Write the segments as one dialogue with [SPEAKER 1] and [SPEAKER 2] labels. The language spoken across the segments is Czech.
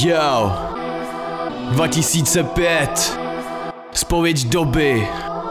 [SPEAKER 1] Yo, 2005, zpověď doby.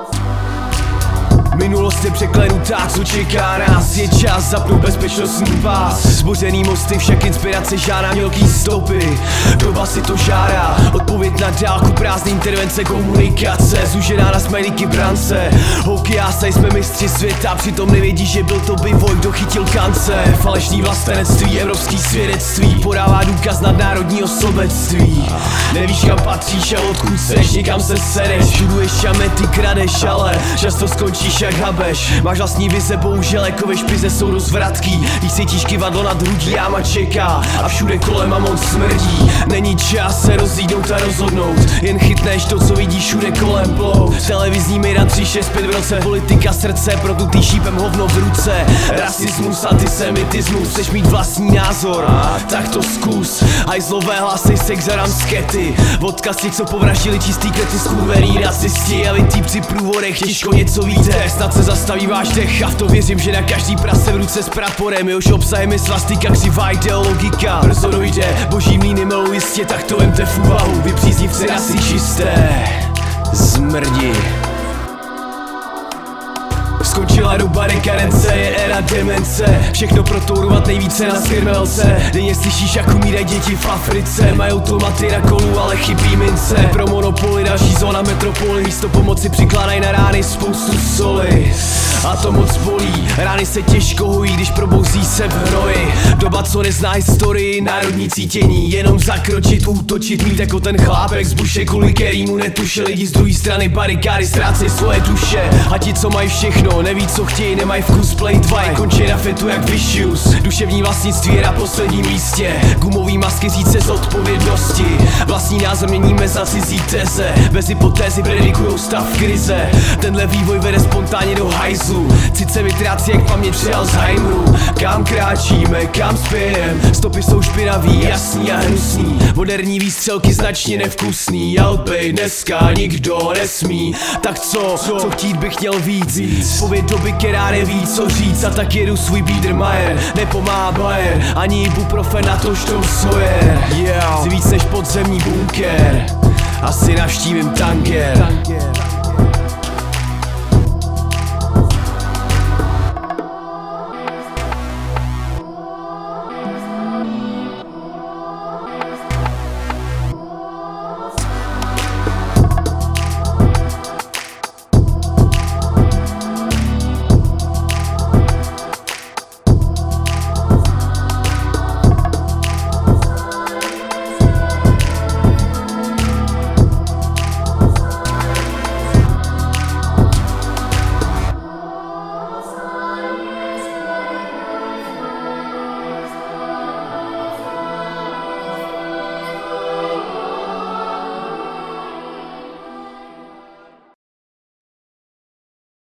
[SPEAKER 1] Minulost je překlenutá, co čeká nás. Je čas zapnout bezpečnostní pás. Zbořený mosty, však inspirace žádná mělký stopy. Doba si to žádá, odpověď na dálku, prázdné intervence, komunikace. Zužená na smajlíky brance. Holky, jása, jsme mistři světa, přitom nevědí, že byl to bivoj, kdo chytil kance. Falešný vlastenectví, evropský svědectví podává důkaz nadnárodního sobectví. Nevíš, kam patříš a odkud seš, někam se sereš. Žuduješ šamety, kradeš, ale často skončíš jak habeš. Máš vlastní vize, bohužel jako ve špize jsou rozvratký. Když cítíš kyvadlo nad hrudí, jáma čeká a všude kolem a moc smrdí. Není čas se rozjídnout a rozhodnout, jen chytneš to, co vidíš všude kolem plou. Televizní Mejdan 365 v roce, politika srdce, protutý šípem hovno v ruce. Rasismus, antisemitismus, chceš mít vlastní názor, tak to zkus. Hajzlové hlasy, sex a ramskety, odkaz těch, co povraždili čistý krety, skurvený rasisti a vy týpci průvodech, těžko něco víte. Snad se zastaví váš dech a v to věřím, že na každý prase v ruce s praporem, jehož obsahem je svastika, křivá ideologika. Brzo dojde, boží mlýny melou jistě, tak to vemte v úvahu. Vy příznivci rasy čisté zmrdi. Skončila doba dekadence, je éra demence. Všechno protourovat nejvíce na skirmelce. Denně slyšíš, jak umírají děti v Africe. Mají automaty na kolu, ale chybí mince. Pro monopoly, další zóna metropoly. Místo pomoci přikládají na rány spoustu soli. A to moc bolí, rány se těžko hojí, když probouzí se v hroji. Doba, co nezná historii, národní cítění. Jenom zakročit, útočit, mít jako ten chlápek z buše, kvůli kterýmu netuše. Lidi z druhé strany barikády ztrácejí svoje duše. A ti, co mají všechno, neví, co chtějí, nemají vkus, play 2, končí na fetu jak Vicious. Duševní vlastnictví je na posledním místě. Gumový masky říct z odpovědnosti. Vlastní názor měníme za cizí teze. Bez hypotézy predikujou stav krize. Tenhle vývoj vede spontánně do hajzlu. Cit se vytrácí jak paměť při Alzheimeru. Kam kráčíme, kam spějem, stopy jsou špinavý, jasný a hnusný. Moderní výstřelky značně nevkusný. Alpej dneska nikdo nesmí. Tak co chtít bych měl víc. Pověď doby, která neví, co říct. A tak jedu svůj Biedermeier. Nepomáhá Bayer, ani ibuprofen na to štou sojer. Chci víc než podzemní bunker, asi navštívím tanker.